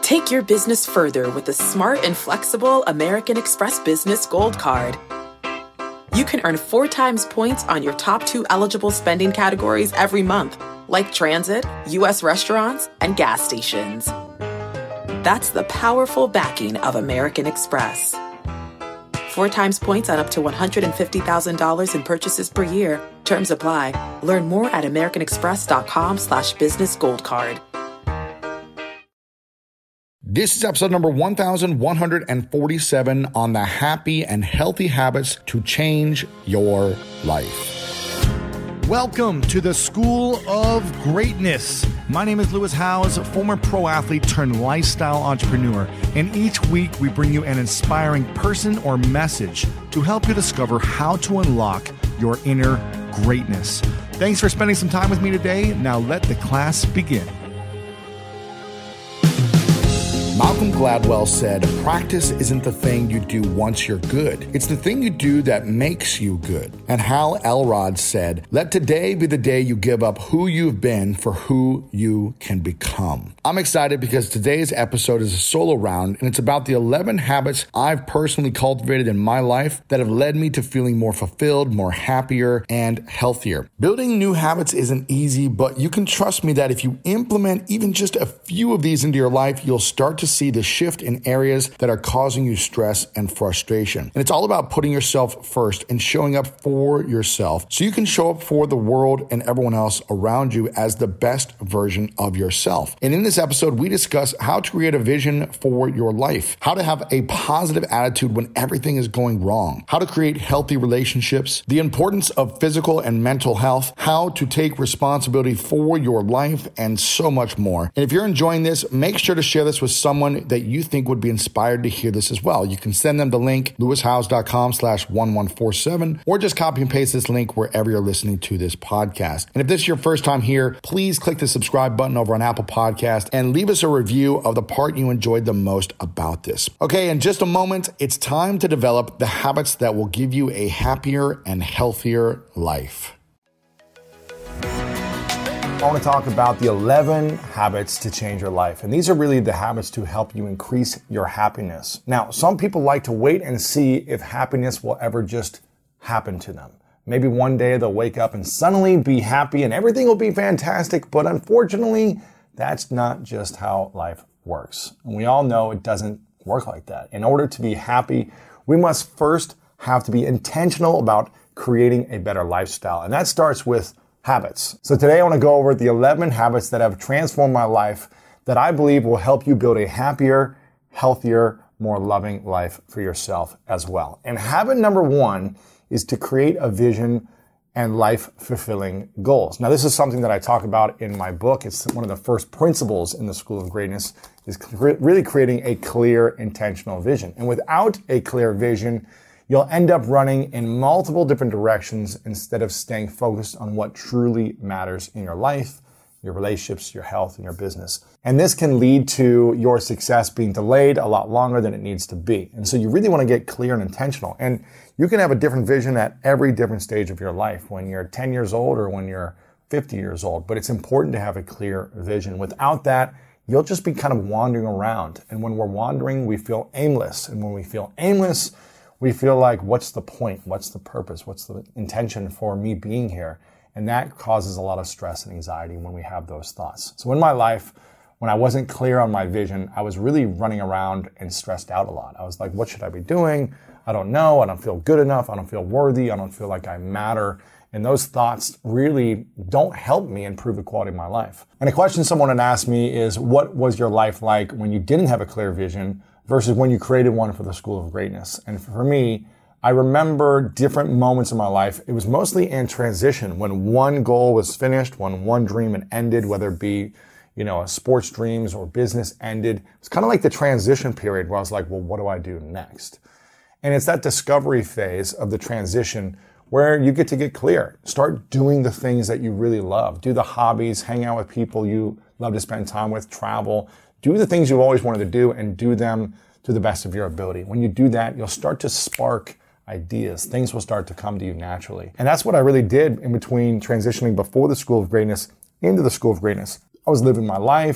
Take your business further with the smart and flexible American Express Business Gold Card. You can earn 4 times points on your top 2 eligible spending categories every month, like transit, U.S. restaurants, and gas stations. That's the powerful backing of American Express. 4 times points on up to $150,000 in purchases per year. Terms apply. Learn more at americanexpress.com/businessgoldcard. This is episode number 1147 on the happy and healthy habits to change your life. Welcome to the School of Greatness. My name is Lewis Howes, former pro athlete turned lifestyle entrepreneur. And each week we bring you an inspiring person or message to help you discover how to unlock your inner greatness. Thanks for spending some time with me today. Now let the class begin. Malcolm Gladwell said, practice isn't the thing you do once you're good. It's the thing you do that makes you good. And Hal Elrod said, let today be the day you give up who you've been for who you can become. I'm excited because today's episode is a solo round, and it's about the 11 habits I've personally cultivated in my life that have led me to feeling more fulfilled, more happier, and healthier. Building new habits isn't easy, but you can trust me that if you implement even just a few of these into your life, you'll start to see the shift in areas that are causing you stress and frustration. And it's all about putting yourself first and showing up for yourself so you can show up for the world and everyone else around you as the best version of yourself. And in this episode, we discuss how to create a vision for your life, how to have a positive attitude when everything is going wrong, how to create healthy relationships, the importance of physical and mental health, how to take responsibility for your life, and so much more. And if you're enjoying this, make sure to share this with someone that you think would be inspired to hear this as well. You can send them the link, lewishowes.com/1147, or just copy and paste this link wherever you're listening to this podcast. And if this is your first time here, please click the subscribe button over on Apple Podcast and leave us a review of the part you enjoyed the most about this. Okay, in just a moment, it's time to develop the habits that will give you a happier and healthier life. I want to talk about the 11 habits to change your life. And these are really the habits to help you increase your happiness. Now, some people like to wait and see if happiness will ever just happen to them. Maybe one day they'll wake up and suddenly be happy and everything will be fantastic. But unfortunately, that's not just how life works. And we all know it doesn't work like that. In order to be happy, we must first have to be intentional about creating a better lifestyle. And that starts with habits. So today I want to go over the 11 habits that have transformed my life that I believe will help you build a happier, healthier, more loving life for yourself as well. And habit number 1 is to create a vision and life-fulfilling goals. Now, this is something that I talk about in my book. It's one of the first principles in the School of Greatness, is really creating a clear, intentional vision. And without a clear vision, you'll end up running in multiple different directions instead of staying focused on what truly matters in your life, your relationships, your health, and your business. And this can lead to your success being delayed a lot longer than it needs to be. And so you really want to get clear and intentional. And you can have a different vision at every different stage of your life, when you're 10 years old or when you're 50 years old. But it's important to have a clear vision. Without that, you'll just be kind of wandering around. And when we're wandering, we feel aimless. And when we feel aimless, we feel like, what's the point? What's the purpose? What's the intention for me being here? And that causes a lot of stress and anxiety when we have those thoughts. So in my life, when I wasn't clear on my vision, I was really running around and stressed out a lot. I was like, what should I be doing? I don't know. I don't feel good enough. I don't feel worthy. I don't feel like I matter. And those thoughts really don't help me improve the quality of my life. And a question someone had asked me is, what was your life like when you didn't have a clear vision versus when you created one for the School of Greatness? And for me, I remember different moments in my life. It was mostly in transition, when one goal was finished, when one dream had ended, whether it be, a sports dreams or business ended. It's kind of like the transition period where I was like, well, what do I do next? And it's that discovery phase of the transition where you get to get clear. Start doing the things that you really love. Do the hobbies, hang out with people you love to spend time with, travel. Do the things you've always wanted to do and do them to the best of your ability. When you do that, you'll start to spark ideas. Things will start to come to you naturally. And that's what I really did in between transitioning before the School of Greatness into the School of Greatness. I was living my life.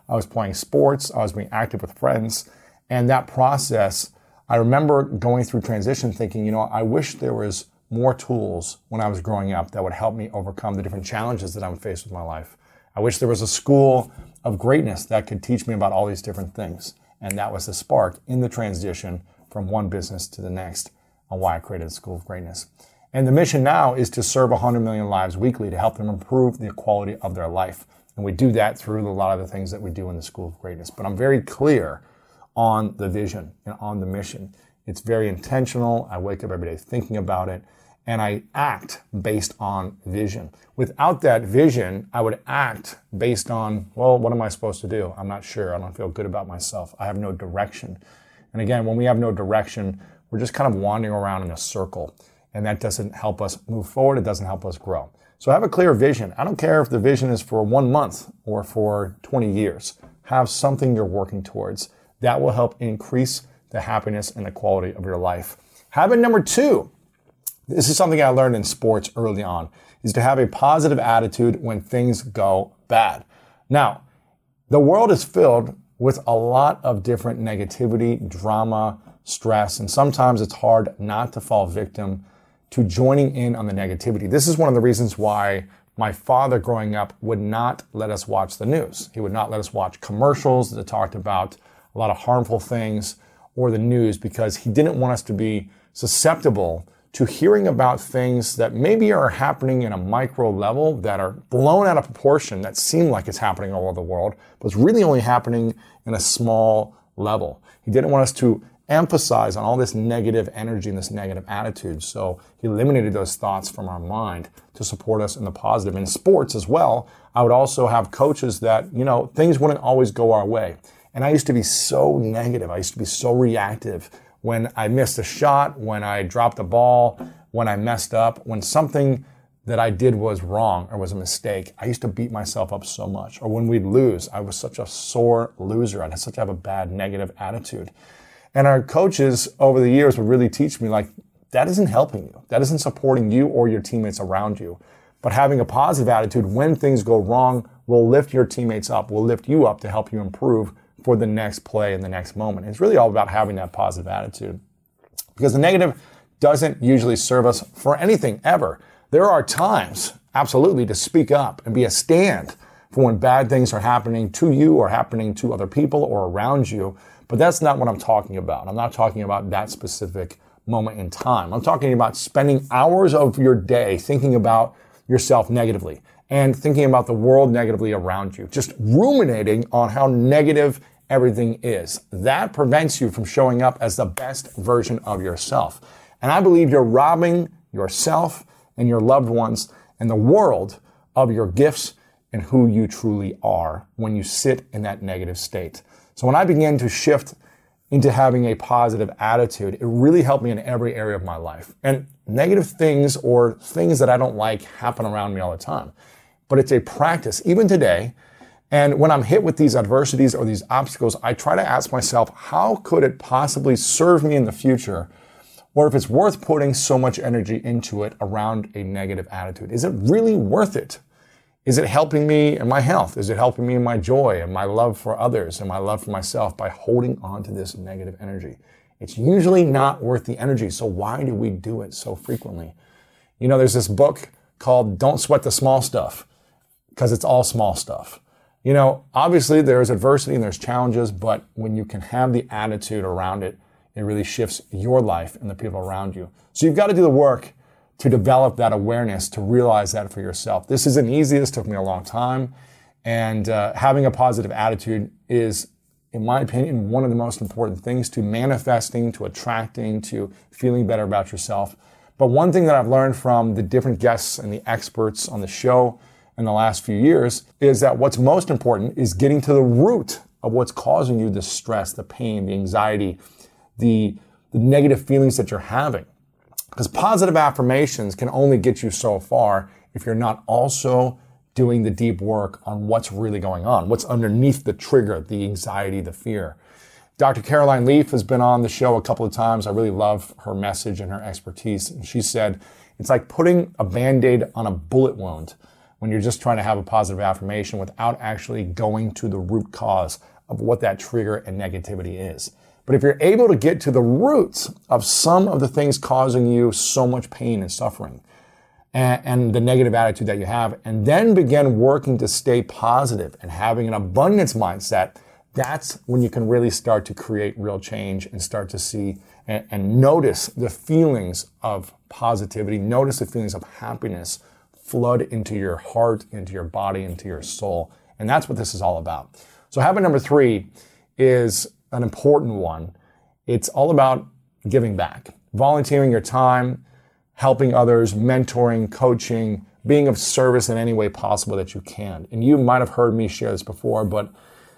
I was playing sports. I was being active with friends. And that process, I remember going through transition thinking, I wish there was more tools when I was growing up that would help me overcome the different challenges that I'm faced with in my life. I wish there was a school of greatness that could teach me about all these different things. And that was the spark in the transition from one business to the next on why I created the School of Greatness. And the mission now is to serve 100 million lives weekly to help them improve the quality of their life. And we do that through a lot of the things that we do in the School of Greatness. But I'm very clear on the vision and on the mission. It's very intentional. I wake up every day thinking about it, and I act based on vision. Without that vision, I would act based on, what am I supposed to do? I'm not sure. I don't feel good about myself. I have no direction. And again, when we have no direction, we're just kind of wandering around in a circle. And that doesn't help us move forward. It doesn't help us grow. So have a clear vision. I don't care if the vision is for 1 month or for 20 years. Have something you're working towards. That will help increase the happiness and the quality of your life. Habit number 2, this is something I learned in sports early on, is to have a positive attitude when things go bad. Now, the world is filled with a lot of different negativity, drama, stress, and sometimes it's hard not to fall victim to joining in on the negativity. This is one of the reasons why my father growing up would not let us watch the news. He would not let us watch commercials that talked about a lot of harmful things or the news because he didn't want us to be susceptible to hearing about things that maybe are happening in a micro level that are blown out of proportion that seem like it's happening all over the world, but it's really only happening in a small level. He didn't want us to emphasize on all this negative energy and this negative attitude. So he eliminated those thoughts from our mind to support us in the positive. In sports as well, I would also have coaches that, things wouldn't always go our way. And I used to be so negative. I used to be so reactive when I missed a shot, when I dropped a ball, when I messed up, when something that I did was wrong or was a mistake. I used to beat myself up so much. Or when we'd lose, I was such a sore loser. I'd have a bad negative attitude. And our coaches over the years would really teach me, that isn't helping you. That isn't supporting you or your teammates around you. But having a positive attitude when things go wrong will lift your teammates up, will lift you up to help you improve for the next play in the next moment. It's really all about having that positive attitude. Because the negative doesn't usually serve us for anything ever. There are times, absolutely, to speak up and be a stand for when bad things are happening to you or happening to other people or around you. But that's not what I'm talking about. I'm not talking about that specific moment in time. I'm talking about spending hours of your day thinking about yourself negatively and thinking about the world negatively around you, just ruminating on how negative everything is. That prevents you from showing up as the best version of yourself. And I believe you're robbing yourself and your loved ones and the world of your gifts and who you truly are when you sit in that negative state. So when I began to shift into having a positive attitude, it really helped me in every area of my life. And negative things or things that I don't like happen around me all the time. But it's a practice, even today. And when I'm hit with these adversities or these obstacles, I try to ask myself, how could it possibly serve me in the future? Or if it's worth putting so much energy into it around a negative attitude. Is it really worth it? Is it helping me in my health? Is it helping me in my joy and my love for others and my love for myself by holding on to this negative energy? It's usually not worth the energy. So why do we do it so frequently? There's this book called Don't Sweat the Small Stuff because it's all small stuff. Obviously there's adversity and there's challenges, but when you can have the attitude around it, it really shifts your life and the people around you. So you've got to do the work to develop that awareness, to realize that for yourself. This isn't easy. This took me a long time. And having a positive attitude is, in my opinion, one of the most important things to manifesting, to attracting, to feeling better about yourself. But one thing that I've learned from the different guests and the experts on the show in the last few years is that what's most important is getting to the root of what's causing you the stress, the pain, the anxiety, the negative feelings that you're having. Because positive affirmations can only get you so far if you're not also doing the deep work on what's really going on, what's underneath the trigger, the anxiety, the fear. Dr. Caroline Leaf has been on the show a couple of times. I really love her message and her expertise. And she said, it's like putting a Band-Aid on a bullet wound. when you're just trying to have a positive affirmation without actually going to the root cause of what that trigger and negativity is. But if you're able to get to the roots of some of the things causing you so much pain and suffering and the negative attitude that you have, and then begin working to stay positive and having an abundance mindset, that's when you can really start to create real change and start to see and notice the feelings of positivity, notice the feelings of happiness flood into your heart, into your body, into your soul. And that's what this is all about. So habit number 3 is an important one. It's all about giving back, volunteering your time, helping others, mentoring, coaching, being of service in any way possible that you can. And you might have heard me share this before, but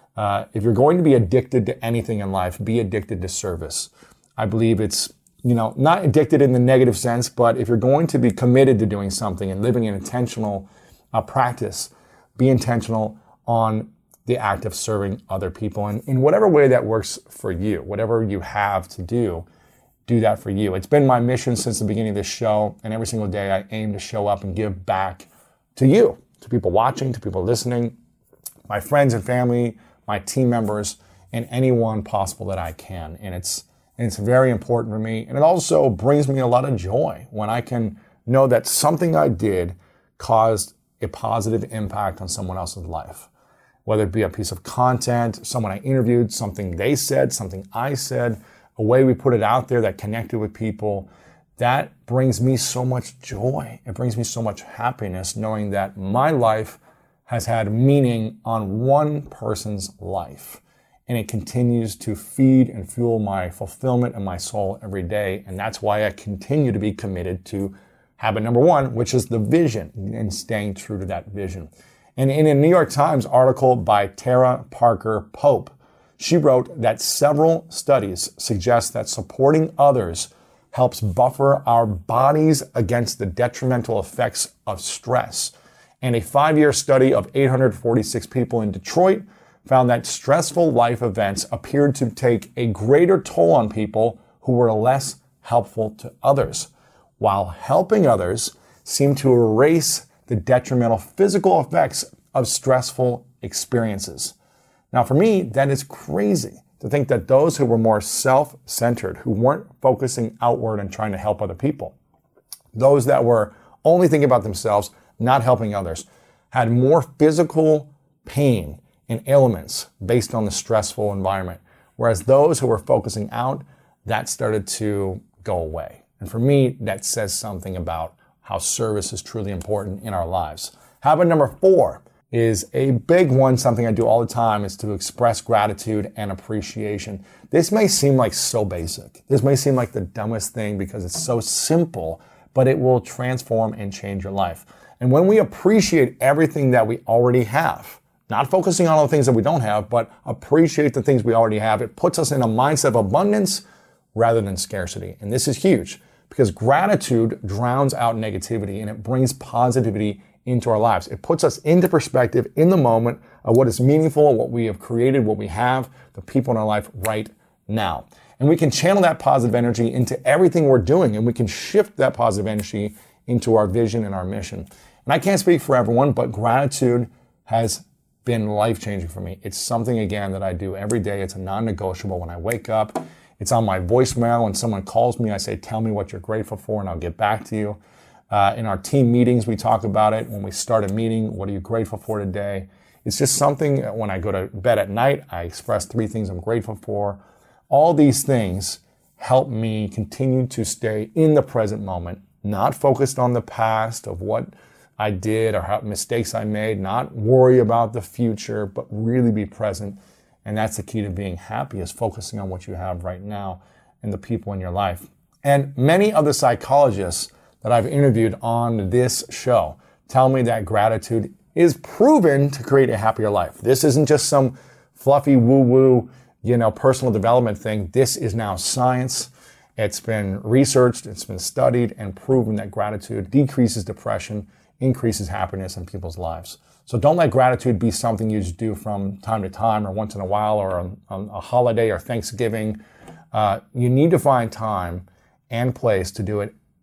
if you're going to be addicted to anything in life, be addicted to service. I believe it's, not addicted in the negative sense, but if you're going to be committed to doing something and living an intentional practice, be intentional on the act of serving other people. And in whatever way that works for you, whatever you have to do that for you. It's been my mission since the beginning of this show, and every single day I aim to show up and give back to you, to people watching, to people listening, my friends and family, my team members, and anyone possible that I can. And it's very important for me. And it also brings me a lot of joy when I can know that something I did caused a positive impact on someone else's life. Whether it be a piece of content, someone I interviewed, something they said, something I said, a way we put it out there that connected with people, that brings me so much joy. It brings me so much happiness knowing that my life has had meaning on one person's life. And it continues to feed and fuel my fulfillment and my soul every day. And that's why I continue to be committed to habit number 1, which is the vision and staying true to that vision. And in a New York Times article by Tara Parker Pope, she wrote that several studies suggest that supporting others helps buffer our bodies against the detrimental effects of stress. And a 5-year study of 846 people in Detroit found that stressful life events appeared to take a greater toll on people who were less helpful to others, while helping others seemed to erase the detrimental physical effects of stressful experiences. Now, for me, that is crazy to think that those who were more self-centered, who weren't focusing outward and trying to help other people, those that were only thinking about themselves, not helping others, had more physical pain and ailments based on the stressful environment. Whereas those who were focusing out, that started to go away. And for me, that says something about how service is truly important in our lives. Habit number 4 is a big one, something I do all the time, is to express gratitude and appreciation. This may seem like so basic. This may seem like the dumbest thing because it's so simple, but it will transform and change your life. And when we appreciate everything that we already have, not focusing on all the things that we don't have, but appreciate the things we already have, it puts us in a mindset of abundance rather than scarcity. And this is huge because gratitude drowns out negativity and it brings positivity into our lives. It puts us into perspective in the moment of what is meaningful, what we have created, what we have, the people in our life right now. And we can channel that positive energy into everything we're doing, and we can shift that positive energy into our vision and our mission. And I can't speak for everyone, but gratitude has been life-changing for me. It's something, again, that I do every day. It's a non-negotiable when I wake up. It's on my voicemail. When someone calls me, I say, tell me what you're grateful for, and I'll get back to you. In our team meetings, we talk about it. When we start a meeting, what are you grateful for today? It's just something when I go to bed at night, I express 3 things I'm grateful for. All these things help me continue to stay in the present moment, not focused on the past of what I did or how mistakes I made, not worry about the future, but really be present. And that's the key to being happy, is focusing on what you have right now and the people in your life. And many of the psychologists that I've interviewed on this show tell me that gratitude is proven to create a happier life. This isn't just some fluffy woo-woo, personal development thing. This is now science. It's been researched, it's been studied and proven that gratitude decreases depression, increases happiness in people's lives. So don't let gratitude be something you just do from time to time or once in a while or on a holiday or Thanksgiving. You need to find time and place to do it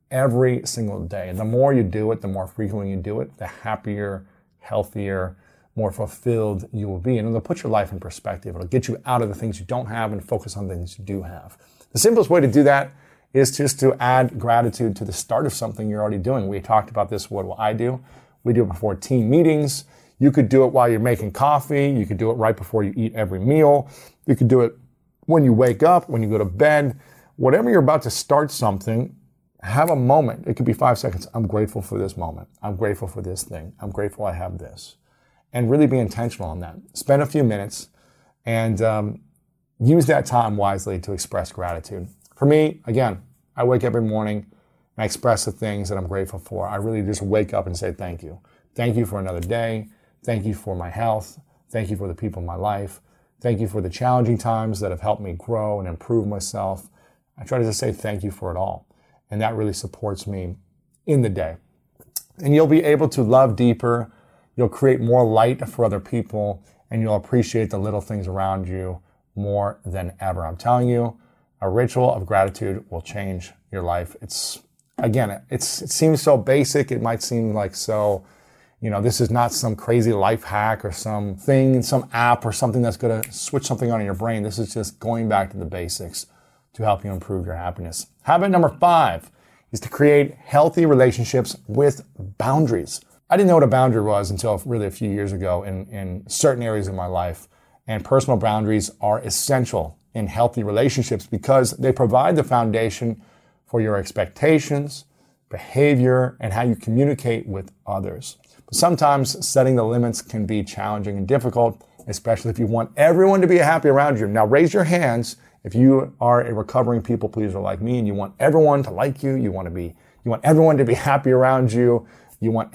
every single day. And the more you do it, the more frequently you do it, the happier, healthier, more fulfilled you will be. And it'll put your life in perspective. It'll get you out of the things you don't have and focus on things you do have. The simplest way to do that is just to add gratitude to the start of something you're already doing. We talked about this, what I do. We do it before team meetings. You could do it while you're making coffee. You could do it right before you eat every meal. You could do it when you wake up, when you go to bed. Whatever you're about to start something, have a moment. It could be 5 seconds. I'm grateful for this moment. I'm grateful for this thing. I'm grateful I have this. And really be intentional on that. Spend a few minutes and use that time wisely to express gratitude. For me, again, I wake up every morning and I express the things that I'm grateful for. I really just wake up and say thank you. Thank you for another day. Thank you for my health. Thank you for the people in my life. Thank you for the challenging times that have helped me grow and improve myself. I try to just say thank you for it all. And that really supports me in the day. And you'll be able to love deeper. You'll create more light for other people, and you'll appreciate the little things around you more than ever. I'm telling you, a ritual of gratitude will change your life. It seems so basic. It might seem like this is not some crazy life hack or some app or something that's going to switch something on in your brain. This is just going back to the basics to help you improve your happiness. Habit number 5 is to create healthy relationships with boundaries. I didn't know what a boundary was until really a few years ago in certain areas of my life. And personal boundaries are essential in healthy relationships because they provide the foundation for your expectations, behavior, and how you communicate with others. But sometimes setting the limits can be challenging and difficult, especially if you want everyone to be happy around you. Now raise your hands if you are a recovering people pleaser like me and you want everyone to like you, you want everyone to be happy around you, you don't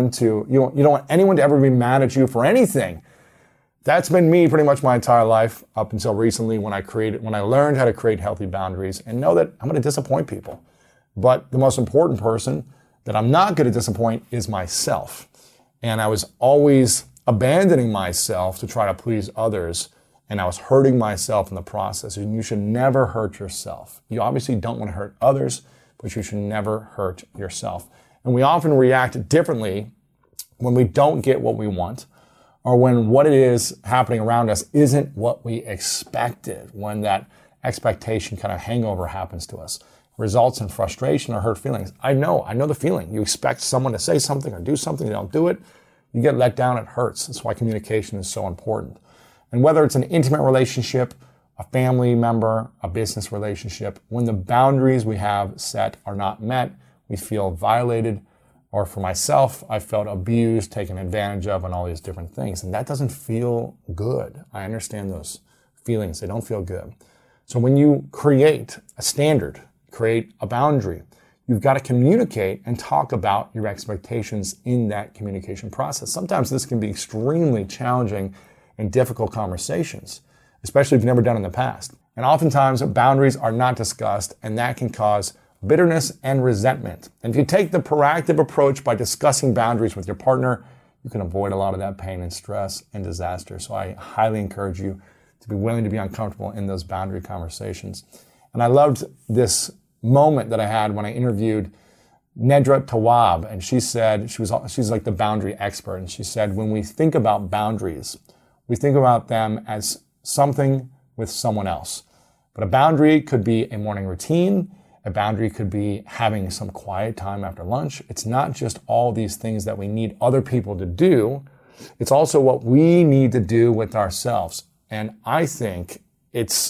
want anyone to ever be mad at you for anything. That's been me pretty much my entire life up until recently when I learned how to create healthy boundaries and know that I'm going to disappoint people. But the most important person that I'm not going to disappoint is myself. And I was always abandoning myself to try to please others, and I was hurting myself in the process. And you should never hurt yourself. You obviously don't want to hurt others, but you should never hurt yourself. And we often react differently when we don't get what we want, or when what it is happening around us isn't what we expected, when that expectation kind of hangover happens to us. It results in frustration or hurt feelings. I know the feeling. You expect someone to say something or do something, they don't do it. You get let down, it hurts. That's why communication is so important. And whether it's an intimate relationship, a family member, a business relationship, when the boundaries we have set are not met, we feel violated, or for myself, I felt abused, taken advantage of, and all these different things. And that doesn't feel good. I understand those feelings. They don't feel good. So when you create a standard, create a boundary, you've got to communicate and talk about your expectations in that communication process. Sometimes this can be extremely challenging and difficult conversations, especially if you've never done it in the past. And oftentimes boundaries are not discussed, and that can cause bitterness and resentment. And if you take the proactive approach by discussing boundaries with your partner, you can avoid a lot of that pain and stress and disaster. So I highly encourage you to be willing to be uncomfortable in those boundary conversations. And I loved this moment that I had when I interviewed Nedra Tawwab, and she said, she's like the boundary expert, and she said, when we think about boundaries, we think about them as something with someone else. But a boundary could be a morning routine. A boundary could be having some quiet time after lunch. It's not just all these things that we need other people to do. It's also what we need to do with ourselves. And I think it's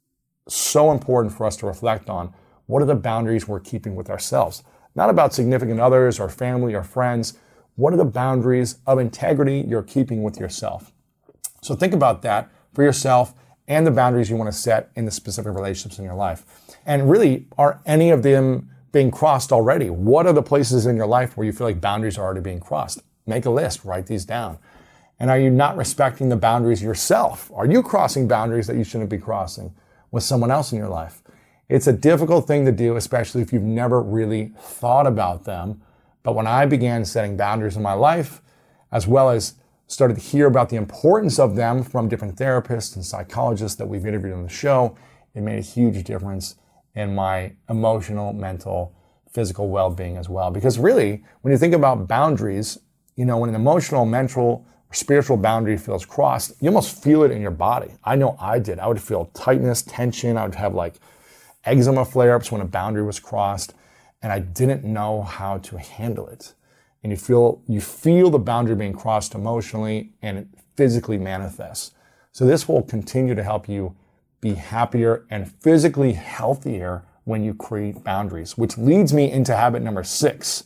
so important for us to reflect on what are the boundaries we're keeping with ourselves. Not about significant others or family or friends. What are the boundaries of integrity you're keeping with yourself? So think about that for yourself and the boundaries you want to set in the specific relationships in your life. And really, are any of them being crossed already? What are the places in your life where you feel like boundaries are already being crossed? Make a list, write these down. And are you not respecting the boundaries yourself? Are you crossing boundaries that you shouldn't be crossing with someone else in your life? It's a difficult thing to do, especially if you've never really thought about them. But when I began setting boundaries in my life, as well as started to hear about the importance of them from different therapists and psychologists that we've interviewed on the show, it made a huge difference in my emotional, mental, physical well-being as well. Because really, when you think about boundaries, when an emotional, mental, or spiritual boundary feels crossed, you almost feel it in your body. I know I did. I would feel tightness, tension. I would have like eczema flare-ups when a boundary was crossed, and I didn't know how to handle it. And you feel the boundary being crossed emotionally, and it physically manifests. So this will continue to help you be happier and physically healthier when you create boundaries, which leads me into habit number 6.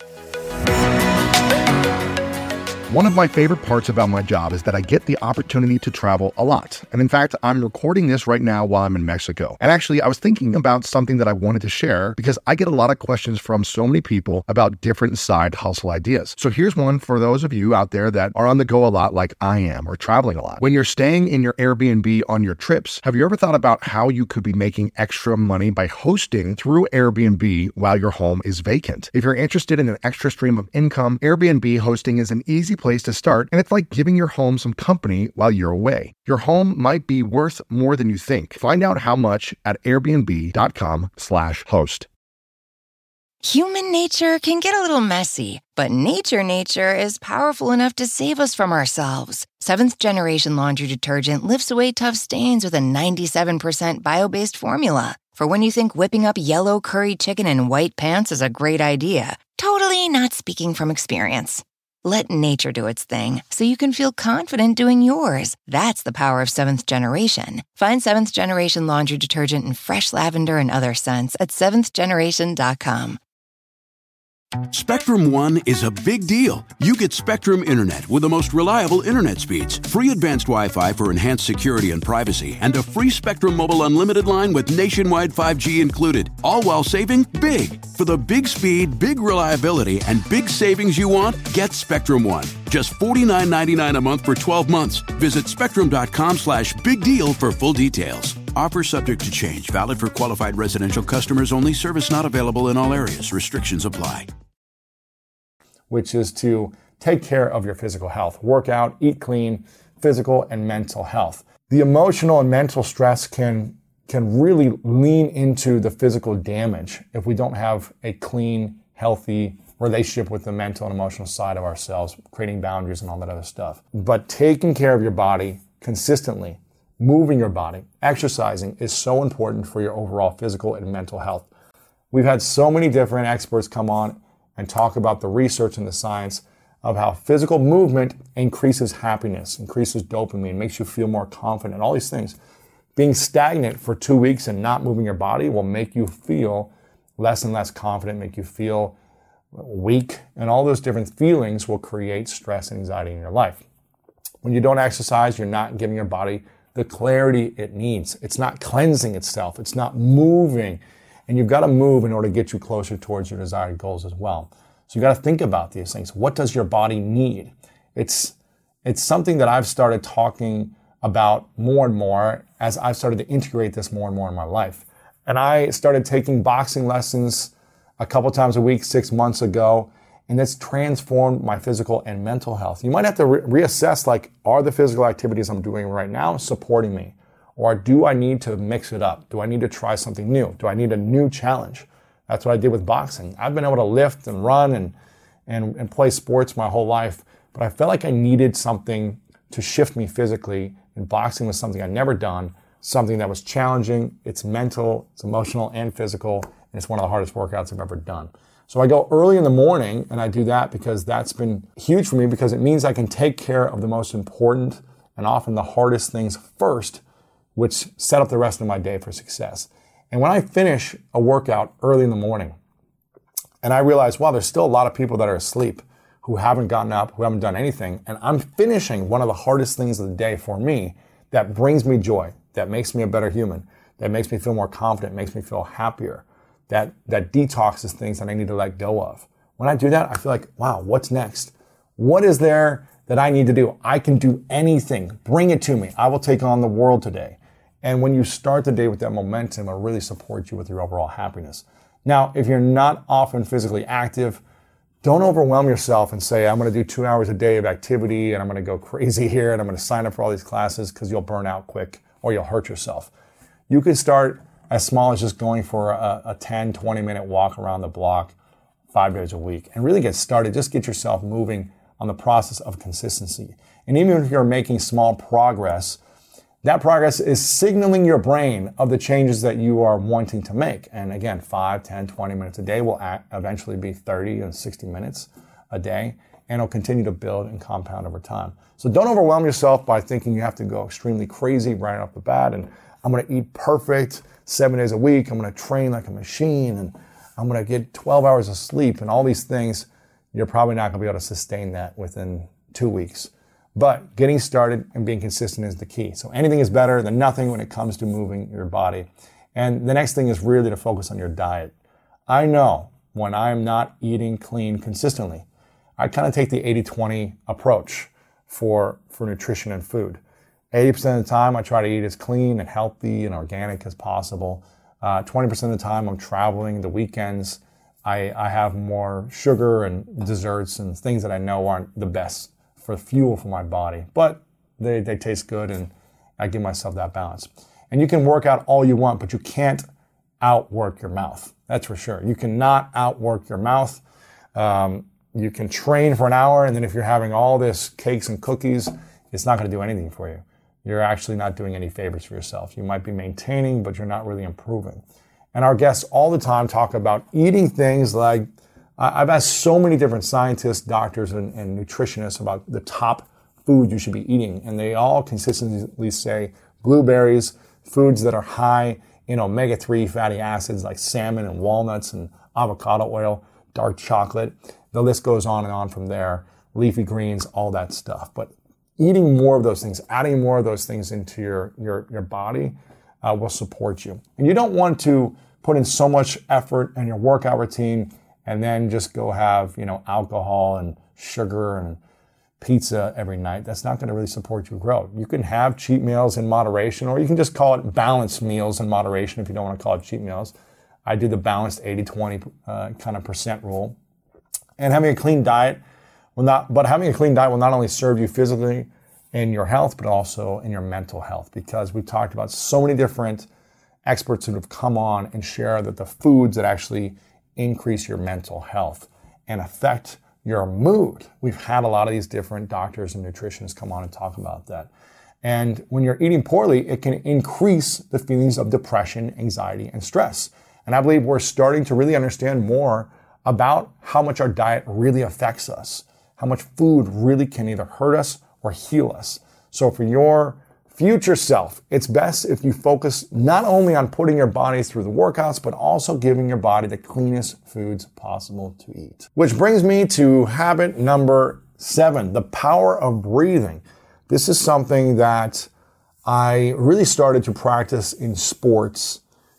One of my favorite parts about my job is that I get the opportunity to travel a lot. And in fact, I'm recording this right now while I'm in Mexico. And actually, I was thinking about something that I wanted to share because I get a lot of questions from so many people about different side hustle ideas. So here's one for those of you out there that are on the go a lot like I am, or traveling a lot. When you're staying in your Airbnb on your trips, have you ever thought about how you could be making extra money by hosting through Airbnb while your home is vacant? If you're interested in an extra stream of income, Airbnb hosting is an easy place to start, and it's like giving your home some company while you're away. Your home might be worth more than you think. Find out how much at airbnb.com/host. Human nature can get a little messy, but nature is powerful enough to save us from ourselves. Seventh Generation Laundry Detergent lifts away tough stains with a 97% bio-based formula. For when you think whipping up yellow curry chicken in white pants is a great idea. Totally not speaking from experience. Let nature do its thing so you can feel confident doing yours. That's the power of Seventh Generation. Find Seventh Generation Laundry Detergent in fresh lavender and other scents at seventhgeneration.com. Spectrum One is a big deal. You get Spectrum Internet with the most reliable internet speeds, free advanced Wi-Fi for enhanced security and privacy, and a free Spectrum Mobile Unlimited line with nationwide 5G included, all while saving big. For the big speed, big reliability, and big savings you want, get Spectrum One. Just $49.99 a month for 12 months. Visit spectrum.com/big deal for full details. Offer subject to change. Valid for qualified residential customers only. Service not available in all areas. Restrictions apply. Which is to take care of your physical health. Work out, eat clean, physical and mental health. The emotional and mental stress can really lean into the physical damage if we don't have a clean, healthy relationship with the mental and emotional side of ourselves, creating boundaries and all that other stuff. But taking care of your body consistently, moving your body, exercising is so important for your overall physical and mental health. We've had so many different experts come on and talk about the research and the science of how physical movement increases happiness, increases dopamine, makes you feel more confident, all these things. Being stagnant for 2 weeks and not moving your body will make you feel less and less confident, make you feel weak, and all those different feelings will create stress and anxiety in your life. When you don't exercise, you're not giving your body the clarity it needs. It's not cleansing itself. It's not moving. And you've got to move in order to get you closer towards your desired goals as well. So you've got to think about these things. What does your body need? It's something that I've started talking about more and more as I've started to integrate this more and more in my life. And I started taking boxing lessons a couple times a week 6 months ago, and it's transformed my physical and mental health. You might have to reassess, like, are the physical activities I'm doing right now supporting me? Or do I need to mix it up? Do I need to try something new? Do I need a new challenge? That's what I did with boxing. I've been able to lift and run and play sports my whole life, but I felt like I needed something to shift me physically, and boxing was something I'd never done, something that was challenging. It's mental, it's emotional, and physical, and it's one of the hardest workouts I've ever done. So I go early in the morning, and I do that because that's been huge for me, because it means I can take care of the most important and often the hardest things first, which set up the rest of my day for success. And when I finish a workout early in the morning, and I realize, wow, there's still a lot of people that are asleep, who haven't gotten up, who haven't done anything, and I'm finishing one of the hardest things of the day for me, that brings me joy, that makes me a better human, that makes me feel more confident, makes me feel happier, that detoxes things that I need to let go of. When I do that, I feel like, wow, what's next? What is there that I need to do? I can do anything. Bring it to me. I will take on the world today. And when you start the day with that momentum, it'll really support you with your overall happiness. Now, if you're not often physically active, don't overwhelm yourself and say, I'm going to do 2 hours a day of activity and I'm going to go crazy here and I'm going to sign up for all these classes, because you'll burn out quick or you'll hurt yourself. You could start as small as just going for a 10, 20-minute walk around the block 5 days a week. And really get started. Just get yourself moving on the process of consistency. And even if you're making small progress, that progress is signaling your brain of the changes that you are wanting to make. And again, 5, 10, 20 minutes a day will eventually be 30 and 60 minutes a day. And it'll continue to build and compound over time. So don't overwhelm yourself by thinking you have to go extremely crazy right off the bat. And I'm going to eat perfect 7 days a week. I'm going to train like a machine. And I'm going to get 12 hours of sleep and all these things. You're probably not going to be able to sustain that within 2 weeks. But getting started and being consistent is the key. So anything is better than nothing when it comes to moving your body. And the next thing is really to focus on your diet. I know when I'm not eating clean consistently, I kind of take the 80-20 approach for nutrition and food. 80% of the time, I try to eat as clean and healthy and organic as possible. 20% of the time, I'm traveling. The weekends, I have more sugar and desserts and things that I know aren't the best for fuel for my body, but they taste good, and I give myself that balance. And you can work out all you want, but you can't outwork your mouth. That's for sure. You cannot outwork your mouth. You can train for an hour, and then if you're having all this cakes and cookies, it's not going to do anything for you. You're actually not doing any favors for yourself. You might be maintaining, but you're not really improving. And our guests all the time talk about eating things like, I've asked so many different scientists, doctors, and nutritionists about the top food you should be eating, and they all consistently say blueberries, foods that are high in omega-3 fatty acids like salmon and walnuts and avocado oil, dark chocolate. The list goes on and on from there. Leafy greens, all that stuff. But eating more of those things, adding more of those things into your body will support you. And you don't want to put in so much effort in your workout routine and then just go have, alcohol and sugar and pizza every night. That's not going to really support your growth. You can have cheat meals in moderation, or you can just call it balanced meals in moderation if you don't want to call it cheat meals. I do the balanced 80-20 kind of percent rule. And having a clean diet will not only serve you physically in your health, but also in your mental health, because we've talked about so many different experts who have come on and share that the foods that actually increase your mental health and affect your mood. We've had a lot of these different doctors and nutritionists come on and talk about that. And when you're eating poorly, it can increase the feelings of depression, anxiety, and stress. And I believe we're starting to really understand more about how much our diet really affects us, how much food really can either hurt us or heal us. So for your future self, it's best if you focus not only on putting your body through the workouts, but also giving your body the cleanest foods possible to eat. Which brings me to habit number 7, the power of breathing. This is something that I really started to practice in sports,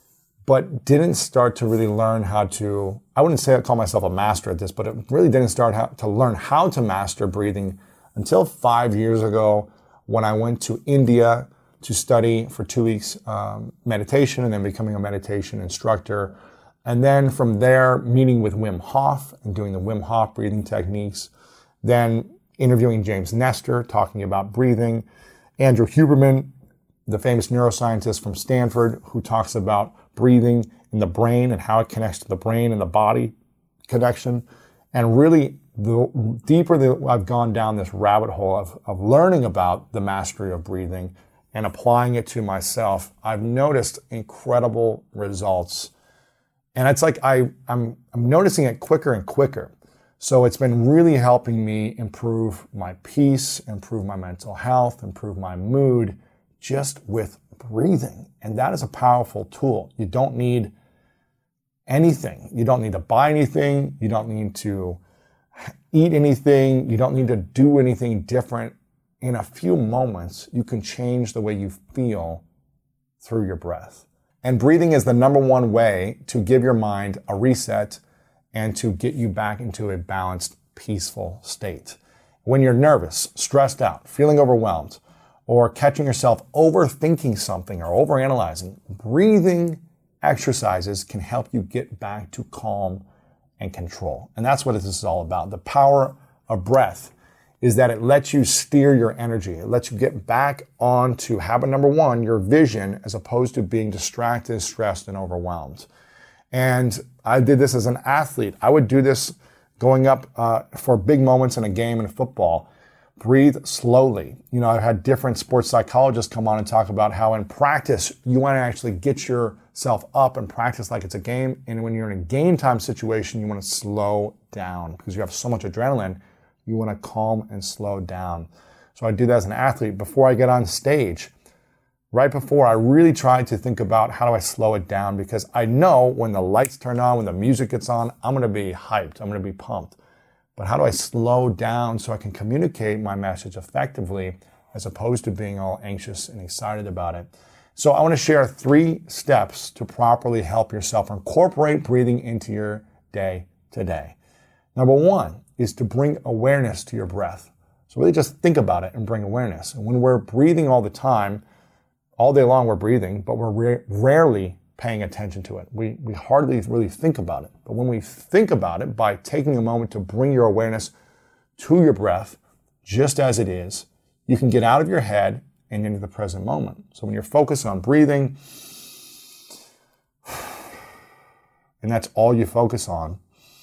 but didn't start to really learn how to, I wouldn't say I call myself a master at this, but it really didn't start to learn how to master breathing until 5 years ago, when I went to India to study for 2 weeks meditation and then becoming a meditation instructor. And then from there, meeting with Wim Hof and doing the Wim Hof breathing techniques. Then interviewing James Nestor, talking about breathing. Andrew Huberman, the famous neuroscientist from Stanford, who talks about breathing in the brain and how it connects to the brain and the body connection. And really, the deeper that I've gone down this rabbit hole of learning about the mastery of breathing and applying it to myself, I've noticed incredible results. And it's like I'm noticing it quicker and quicker. So it's been really helping me improve my peace, improve my mental health, improve my mood, just with breathing. And that is a powerful tool. You don't need anything. You don't need to buy anything. You don't need to eat anything. You don't need to do anything different. In a few moments, you can change the way you feel through your breath. And breathing is the number one way to give your mind a reset and to get you back into a balanced, peaceful state. When you're nervous, stressed out, feeling overwhelmed, or catching yourself overthinking something or overanalyzing, breathing exercises can help you get back to calm and control. And that's what this is all about. The power of breath is that it lets you steer your energy. It lets you get back onto habit number one, your vision, as opposed to being distracted, stressed, and overwhelmed. And I did this as an athlete. I would do this going up for big moments in a game in football. Breathe slowly. I've had different sports psychologists come on and talk about how in practice, you want to actually get yourself up and practice like it's a game. And when you're in a game time situation, you want to slow down because you have so much adrenaline. You want to calm and slow down. So I do that as an athlete. Before I get on stage, right before, I really try to think about how do I slow it down, because I know when the lights turn on, when the music gets on, I'm going to be hyped. I'm going to be pumped. But how do I slow down so I can communicate my message effectively as opposed to being all anxious and excited about it? So I want to share 3 steps to properly help yourself incorporate breathing into your day today. Number 1 is to bring awareness to your breath. So really just think about it and bring awareness. And when we're breathing all the time, all day long we're breathing, but we're rarely paying attention to it. We hardly really think about it. But when we think about it, by taking a moment to bring your awareness to your breath, just as it is, you can get out of your head and into the present moment. So when you're focused on breathing, and that's all you focus on,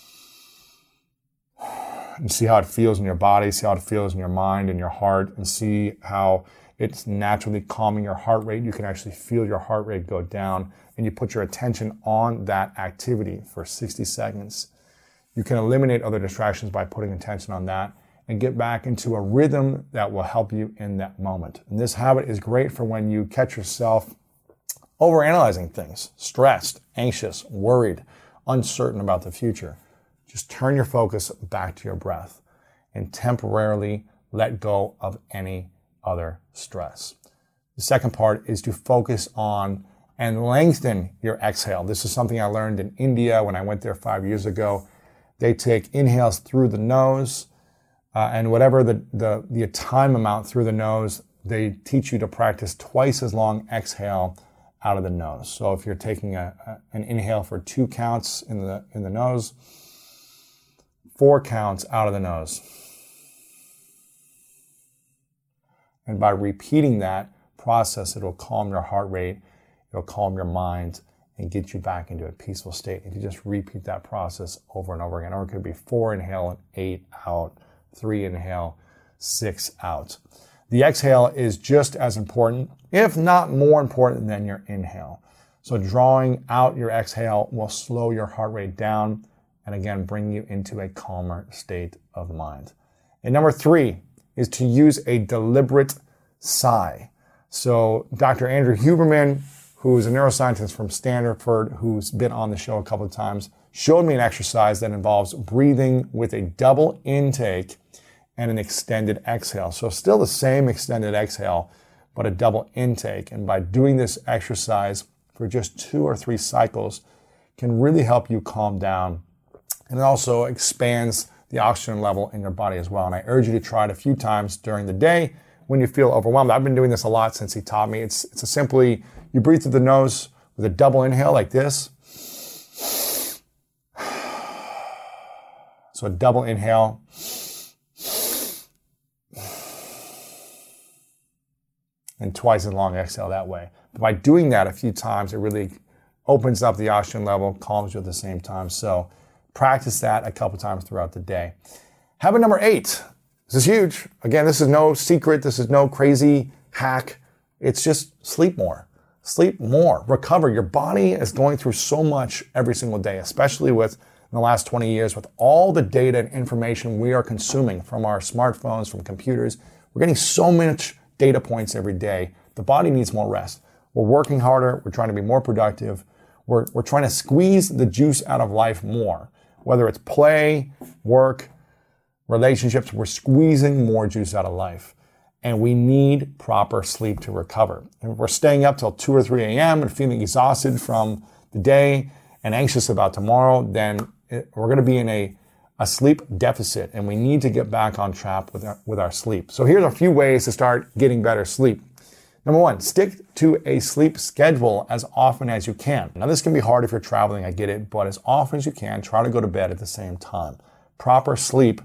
and see how it feels in your body, see how it feels in your mind and your heart, and see how it's naturally calming your heart rate. You can actually feel your heart rate go down, and you put your attention on that activity for 60 seconds. You can eliminate other distractions by putting attention on that and get back into a rhythm that will help you in that moment. And this habit is great for when you catch yourself overanalyzing things, stressed, anxious, worried, uncertain about the future. Just turn your focus back to your breath and temporarily let go of any other stress. The second part is to focus on and lengthen your exhale. This is something I learned in India when I went there 5 years ago. They take inhales through the nose, and whatever the time amount through the nose, they teach you to practice twice as long exhale out of the nose. So if you're taking an inhale for 2 counts in the nose, 4 counts out of the nose. And by repeating that process, it'll calm your heart rate, it'll calm your mind, and get you back into a peaceful state. If you just repeat that process over and over again, or it could be 4 inhale and 8 out, 3 inhale, 6 out. The exhale is just as important, if not more important than your inhale. So drawing out your exhale will slow your heart rate down and again bring you into a calmer state of mind. And number 3 is to use a deliberate sigh. So Dr. Andrew Huberman, who is a neuroscientist from Stanford, who's been on the show a couple of times, showed me an exercise that involves breathing with a double intake and an extended exhale. So still the same extended exhale, but a double intake. And by doing this exercise for just 2 or 3 cycles can really help you calm down. And it also expands the oxygen level in your body as well. And I urge you to try it a few times during the day when you feel overwhelmed. I've been doing this a lot since he taught me. It's a simply, you breathe through the nose with a double inhale like this. So a double inhale. And twice as long exhale that way. But by doing that a few times, it really opens up the oxygen level, calms you at the same time. So practice that a couple times throughout the day. Habit number 8. This is huge. Again, this is no secret. This is no crazy hack. It's just sleep more. Sleep more. Recover. Your body is going through so much every single day, especially in the last 20 years with all the data and information we are consuming from our smartphones, from computers. We're getting so much data points every day. The body needs more rest. We're working harder. We're trying to be more productive. We're trying to squeeze the juice out of life more. Whether it's play, work, relationships, we're squeezing more juice out of life. And we need proper sleep to recover. And if we're staying up till 2 or 3 a.m. and feeling exhausted from the day and anxious about tomorrow, then we're going to be in a sleep deficit, and we need to get back on track with our sleep. So here's a few ways to start getting better sleep. Number 1, stick to a sleep schedule as often as you can. Now this can be hard if you're traveling, I get it, but as often as you can, try to go to bed at the same time. Proper sleep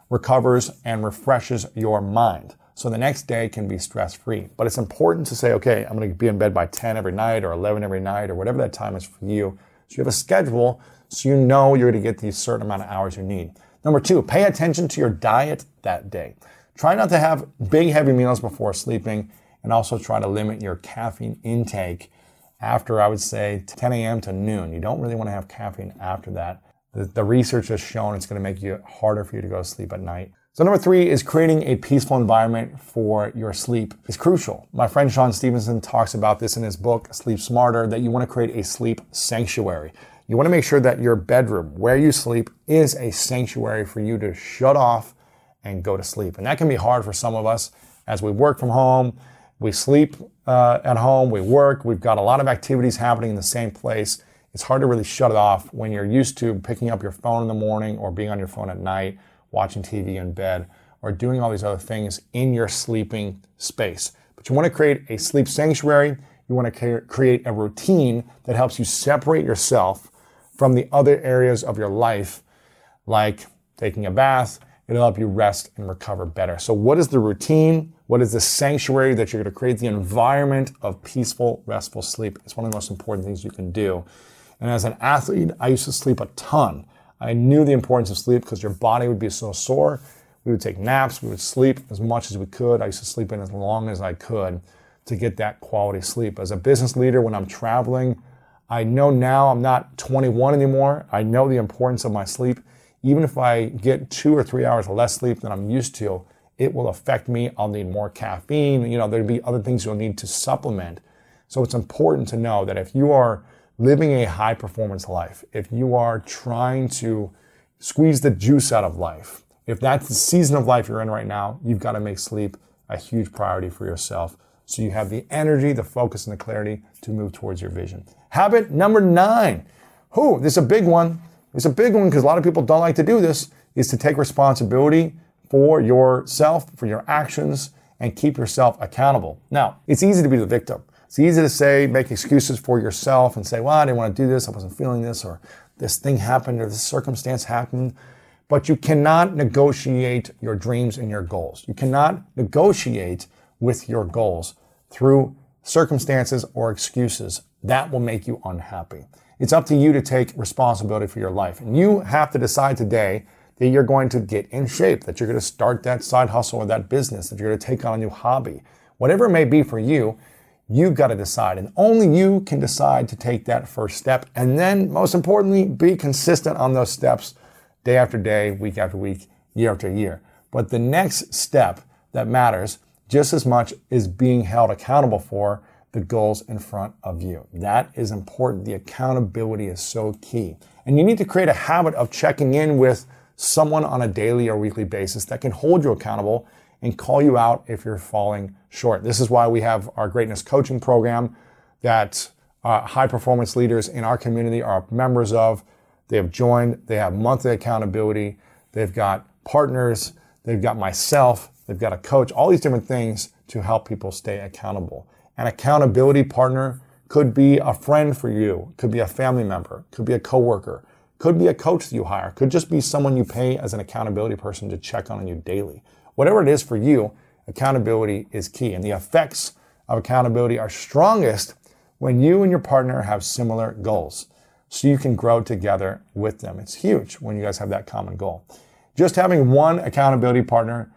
recovers and refreshes your mind. So the next day can be stress-free. But it's important to say, okay, I'm going to be in bed by 10 every night or 11 every night or whatever that time is for you. So you have a schedule so you know you're going to get the certain amount of hours you need. Number 2, pay attention to your diet that day. Try not to have big, heavy meals before sleeping, and also try to limit your caffeine intake after, I would say, 10 a.m. to noon. You don't really want to have caffeine after that. The research has shown it's going to make it harder for you to go to sleep at night. So number 3 is creating a peaceful environment for your sleep is crucial. My friend Sean Stevenson talks about this in his book, Sleep Smarter, that you want to create a sleep sanctuary. You want to make sure that your bedroom, where you sleep, is a sanctuary for you to shut off and go to sleep. And that can be hard for some of us as we work from home, we sleep at home, we work, we've got a lot of activities happening in the same place. It's hard to really shut it off when you're used to picking up your phone in the morning or being on your phone at night, watching TV in bed, or doing all these other things in your sleeping space. But you want to create a sleep sanctuary. You want to create a routine that helps you separate yourself from the other areas of your life, like taking a bath. It'll help you rest and recover better. So what is the routine? What is the sanctuary that you're going to create? The environment of peaceful, restful sleep. It's one of the most important things you can do. And as an athlete, I used to sleep a ton. I knew the importance of sleep because your body would be so sore. We would take naps. We would sleep as much as we could. I used to sleep in as long as I could to get that quality sleep. As a business leader, when I'm traveling, I know now I'm not 21 anymore. I know the importance of my sleep. Even if I get 2 or 3 hours less sleep than I'm used to, it will affect me. I'll need more caffeine. There'll be other things you'll need to supplement. So it's important to know that if you are living a high performance life, if you are trying to squeeze the juice out of life, if that's the season of life you're in right now, you've got to make sleep a huge priority for yourself so you have the energy, the focus, and the clarity to move towards your vision. Habit number 9. This is a big one. It's a big one because a lot of people don't like to do this, is to take responsibility for yourself, for your actions, and keep yourself accountable. Now, it's easy to be the victim. It's easy to say, make excuses for yourself and say, well, I didn't want to do this, I wasn't feeling this, or this thing happened, or this circumstance happened. But you cannot negotiate your dreams and your goals. You cannot negotiate with your goals through circumstances or excuses. That will make you unhappy. It's up to you to take responsibility for your life. And you have to decide today that you're going to get in shape, that you're going to start that side hustle or that business, that you're going to take on a new hobby. Whatever it may be for you, you've got to decide. And only you can decide to take that first step. And then, most importantly, be consistent on those steps day after day, week after week, year after year. But the next step that matters just as much is being held accountable for the goals in front of you. That is important. The accountability is so key. And you need to create a habit of checking in with someone on a daily or weekly basis that can hold you accountable and call you out if you're falling short. This is why we have our greatness coaching program that high performance leaders in our community are members of. They have joined. They have monthly accountability. They've got partners. They've got myself. They've got a coach, all these different things to help people stay accountable. An accountability partner could be a friend for you, could be a family member, could be a coworker, could be a coach that you hire, could just be someone you pay as an accountability person to check on you daily. Whatever it is for you, accountability is key. And the effects of accountability are strongest when you and your partner have similar goals, so you can grow together with them. It's huge when you guys have that common goal. Just having one accountability partner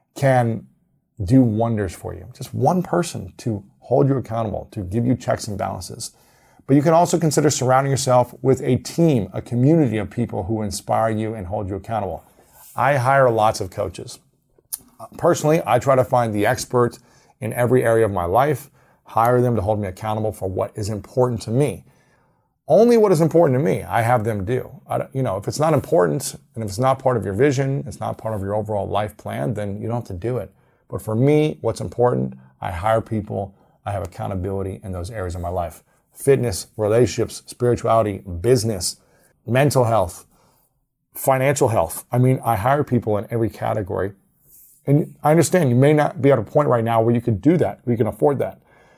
can do wonders for you. Just one person to hold you accountable, to give you checks and balances. But you can also consider surrounding yourself with a team, a community of people who inspire you and hold you accountable. I hire lots of coaches. Personally, I try to find the expert in every area of my life, hire them to hold me accountable for what is important to me. Only what is important to me, I have them do. If it's not important and if it's not part of your vision, it's not part of your overall life plan, then you don't have to do it. But for me, what's important, I hire people, I have accountability in those areas of my life. Fitness, relationships, spirituality, business, mental health, financial health. I hire people in every category. And I understand you may not be at a point right now where you could do that, where you can afford that.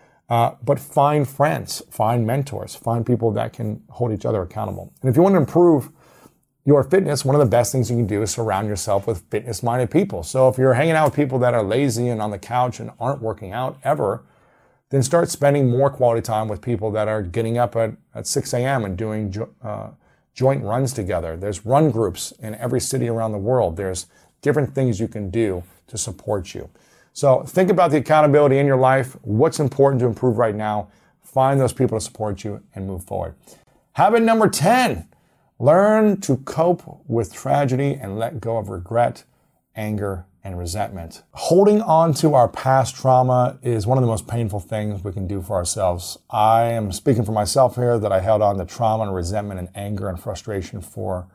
But find friends, find mentors, find people that can hold each other accountable. And if you want to improve your fitness, one of the best things you can do is surround yourself with fitness-minded people. So if you're hanging out with people that are lazy and on the couch and aren't working out ever, then start spending more quality time with people that are getting up at 6 a.m. and doing joint runs together. There's run groups in every city around the world. There's different things you can do to support you. So think about the accountability in your life, what's important to improve right now, find those people to support you and move forward. Habit number 10, learn to cope with tragedy and let go of regret, anger, and resentment. Holding on to our past trauma is one of the most painful things we can do for ourselves. I am speaking for myself here that I held on to trauma and resentment and anger and frustration for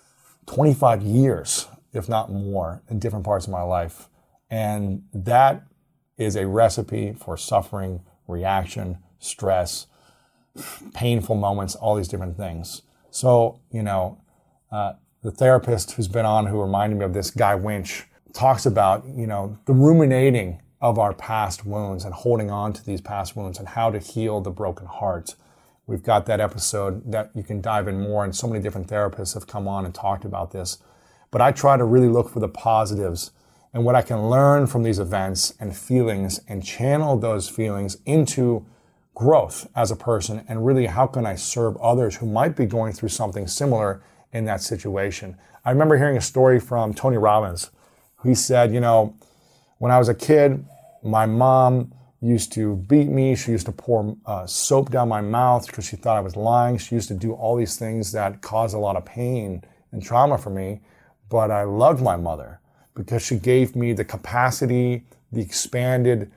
25 years, if not more, in different parts of my life. And that is a recipe for suffering, reaction, stress, painful moments, all these different things. So, the therapist who's been on, who reminded me of this, Guy Winch, talks about, the ruminating of our past wounds and holding on to these past wounds and how to heal the broken heart. We've got that episode that you can dive in more, and so many different therapists have come on and talked about this. But I try to really look for the positives and what I can learn from these events and feelings and channel those feelings into growth as a person, and really how can I serve others who might be going through something similar in that situation. I remember hearing a story from Tony Robbins. He said, when I was a kid, my mom used to beat me. She used to pour soap down my mouth because she thought I was lying. She used to do all these things that caused a lot of pain and trauma for me. But I loved my mother because she gave me the capacity, the expanded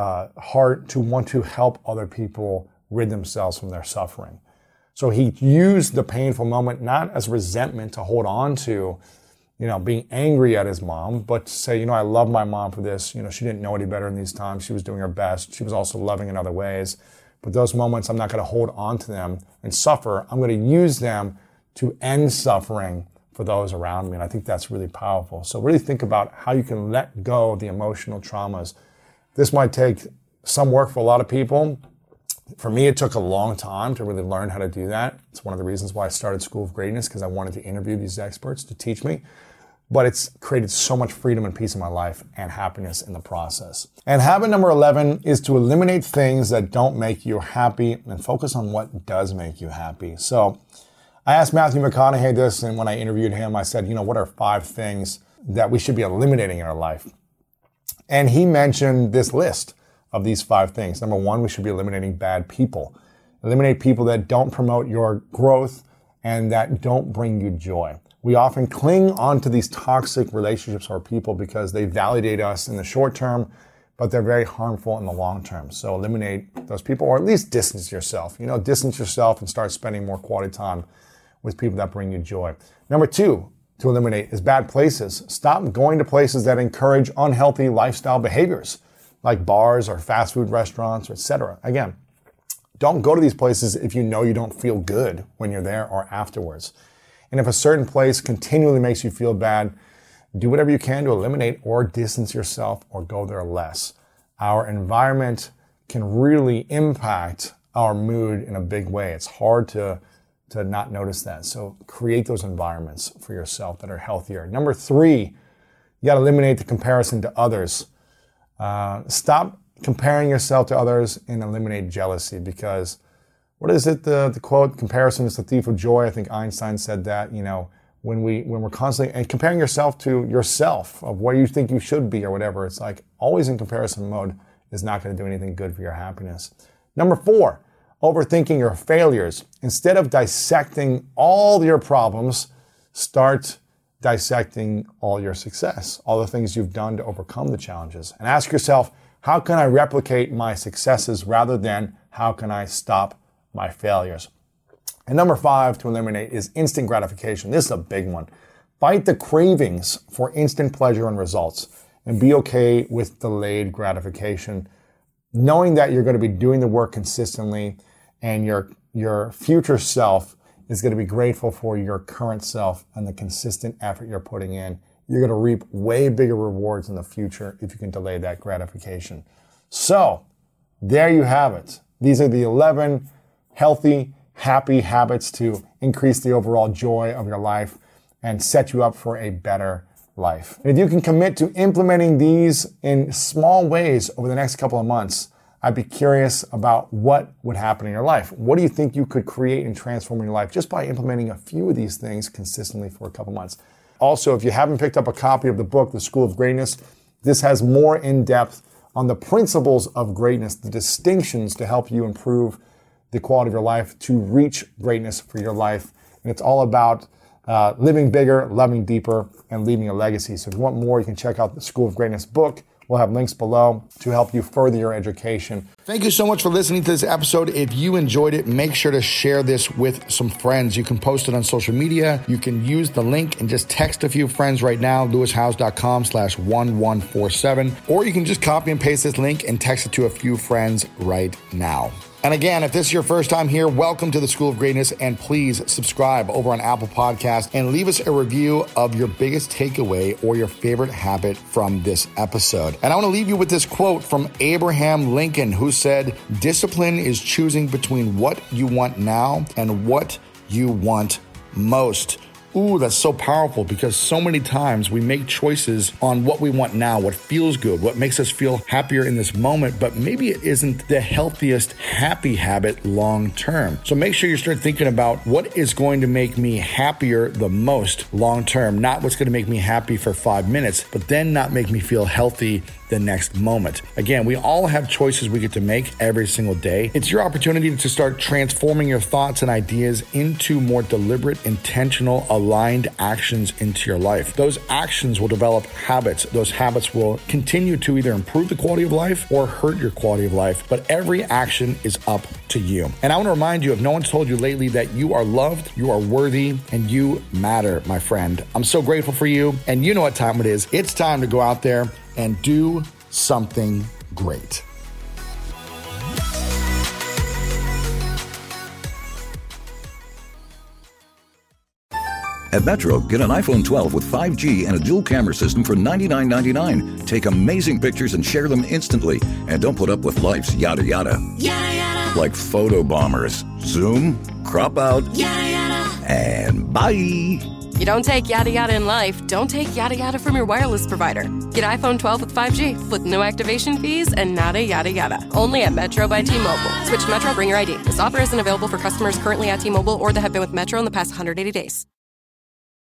heart to want to help other people rid themselves from their suffering. So he used the painful moment not as resentment to hold on to, being angry at his mom, but to say, I love my mom for this. She didn't know any better in these times. She was doing her best. She was also loving in other ways. But those moments, I'm not going to hold on to them and suffer. I'm going to use them to end suffering for those around me. And I think that's really powerful. So really think about how you can let go of the emotional traumas. This might take some work for a lot of people. For me, it took a long time to really learn how to do that. It's one of the reasons why I started School of Greatness, because I wanted to interview these experts to teach me. But it's created so much freedom and peace in my life and happiness in the process. And habit number 11 is to eliminate things that don't make you happy and focus on what does make you happy. So I asked Matthew McConaughey this, and when I interviewed him, I said, what are 5 things that we should be eliminating in our life? And he mentioned this list of these 5 things. Number 1, we should be eliminating bad people. Eliminate people that don't promote your growth and that don't bring you joy. We often cling onto these toxic relationships or people because they validate us in the short term, but they're very harmful in the long term. So eliminate those people, or at least distance yourself. Distance yourself and start spending more quality time with people that bring you joy. Number 2 to eliminate is bad places. Stop going to places that encourage unhealthy lifestyle behaviors, like bars or fast food restaurants, etc. Again, don't go to these places if you know you don't feel good when you're there or afterwards. And if a certain place continually makes you feel bad, do whatever you can to eliminate or distance yourself or go there less. Our environment can really impact our mood in a big way. It's hard to not notice that. So create those environments for yourself that are healthier. Number 3, you got to eliminate the comparison to others. Stop comparing yourself to others and eliminate jealousy, because what is it, the quote, comparison is the thief of joy? I think Einstein said that, when we're constantly, and comparing yourself to yourself of where you think you should be or whatever, it's like always in comparison mode is not going to do anything good for your happiness. Number 4, overthinking your failures. Instead of dissecting all your problems, start dissecting all your success, all the things you've done to overcome the challenges. And ask yourself, how can I replicate my successes rather than how can I stop my failures? And number 5 to eliminate is instant gratification. This is a big one. Fight the cravings for instant pleasure and results, and be okay with delayed gratification, knowing that you're going to be doing the work consistently and your future self is going to be grateful for your current self and the consistent effort you're putting in. You're going to reap way bigger rewards in the future if you can delay that gratification. So, there you have it. These are the 11 healthy, happy habits to increase the overall joy of your life. and set you up for a better life. And if you can commit to implementing these in small ways over the next couple of months, I'd be curious about what would happen in your life. What do you think you could create and transform in your life just by implementing a few of these things consistently for a couple months? Also, if you haven't picked up a copy of the book, The School of Greatness, this has more in-depth on the principles of greatness, the distinctions to help you improve the quality of your life to reach greatness for your life. And it's all about living bigger, loving deeper, and leaving a legacy. So if you want more, you can check out the School of Greatness book. We'll have links below to help you further your education. Thank you so much for listening to this episode. If you enjoyed it, make sure to share this with some friends. You can post it on social media. You can use the link and just text a few friends right now, lewishowes.com/1147. Or you can just copy and paste this link and text it to a few friends right now. And again, if this is your first time here, welcome to the School of Greatness, and please subscribe over on Apple Podcasts and leave us a review of your biggest takeaway or your favorite habit from this episode. And I want to leave you with this quote from Abraham Lincoln, who said, "Discipline is choosing between what you want now and what you want most." Ooh, that's so powerful, because so many times we make choices on what we want now, what feels good, what makes us feel happier in this moment, but maybe it isn't the healthiest happy habit long term. So make sure you start thinking about what is going to make me happier the most long term, not what's going to make me happy for 5 minutes, but then not make me feel healthy the next moment. Again, we all have choices we get to make every single day. It's your opportunity to start transforming your thoughts and ideas into more deliberate, intentional, aligned actions into your life. Those actions will develop habits. Those habits will continue to either improve the quality of life or hurt your quality of life. But every action is up to you. And I want to remind you, if no one's told you lately, that you are loved, you are worthy, and you matter, my friend. I'm so grateful for you. And you know what time it is. It's time to go out there and do something great. At Metro, get an iPhone 12 with 5G and a dual camera system for $99.99. Take amazing pictures and share them instantly. And don't put up with life's yada yada. Yada yada. Like photo bombers. Zoom, crop out, yada yada, and bye. You don't take yada yada in life, don't take yada yada from your wireless provider. Get iPhone 12 with 5G with no activation fees and nada yada yada. Only at Metro by T-Mobile. Switch to Metro, bring your ID. This offer isn't available for customers currently at T-Mobile or that have been with Metro in the past 180 days.